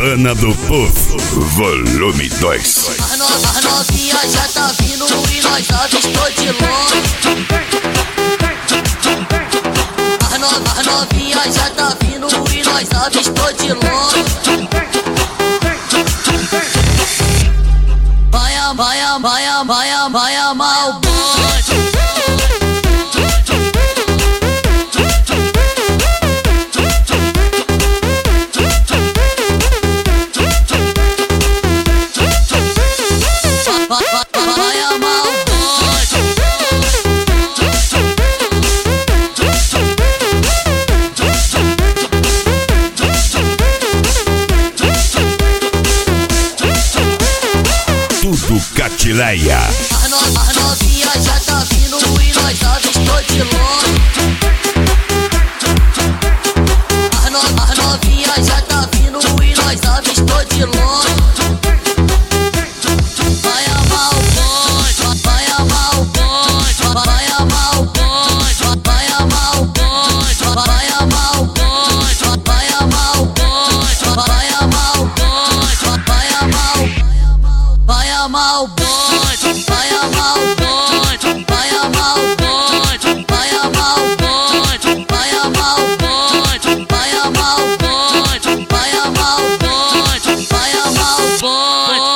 Santana do Povo, volume 2. A novinha já tá vindo e nós avistou de longe. A novinha já tá vindo e nós avistou de longe. Vai amar o bonde. Vai amar o bonde. Tudo Catileia. A novinha já tá vindo e nós avistou de longe. A novinha já tá vindo e nós avistou de longe. Vai amar o bonde, vai amar o bonde, vai amar o bonde, vai amar o bonde, vai amar o bonde, vai amar o bonde, vai amar o bonde, vai amar o bonde. Vai amar o bonde, vai amar o bonde, vai amar o bonde, vai amar o bonde, vai amar o bonde, vai amar o bonde, vai amar o bonde, vai amar o bonde.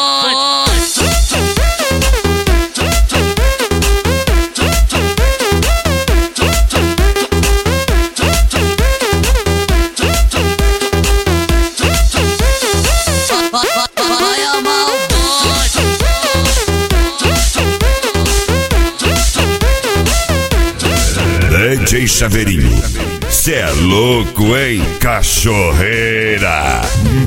Vai amar o DJ Chaveirinho, cê é louco, hein, cachorreira?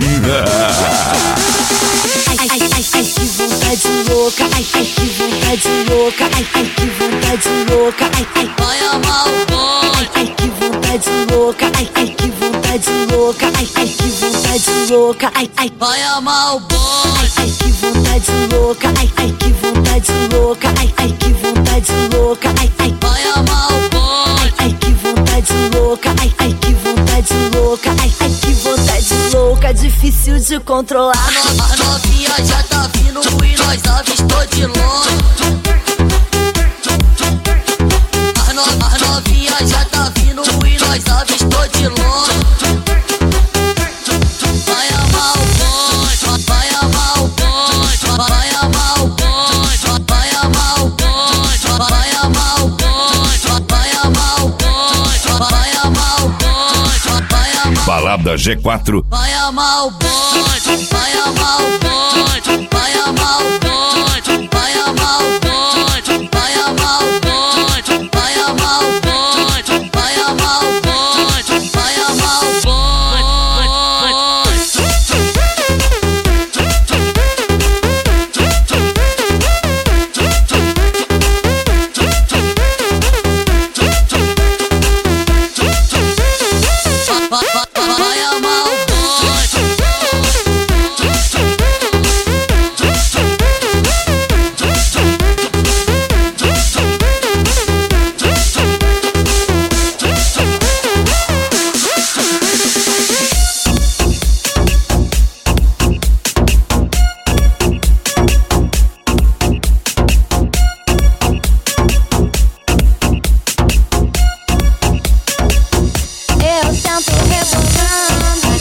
Ai, que vontade louca, ai, que vontade louca, ai, que vontade louca, ai, vai amar o bonde. ai, que vontade louca, ai, que vontade louca, ai, que vontade louca, ai, Vai amar o bonde. ai, que vontade louca, ai, que vontade louca, ai, que vontade louca, ai, Vai amar o bonde. ai, que vontade louca, ai, que vontade louca, ai, que vontade louca, difícil de controlar. A novinha já tá vindo e nós avistou de longe. A novinha já tá vindo e nós avistou de longe. Vai amar o bonde, vai amar o bonde, vai amar o bonde, vai amar o bonde, vai amar o bonde, vai amar o bonde, vai amar o bonde, vai amar. Balada G4. Vai amar o bonde, vai amar o bonde, vai amar o bonde, vai amar o bonde, vai amar o bonde, vai amar o bonde, vai amar o bonde, vai amar o bonde. Vai amar o bonde. Eu sento rebolando.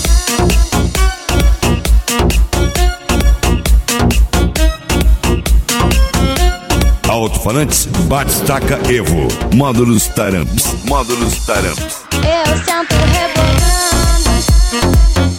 Alto-falantes, bate-staca Evo. Módulos Taramps. Módulos Taramps. Eu sento rebolando.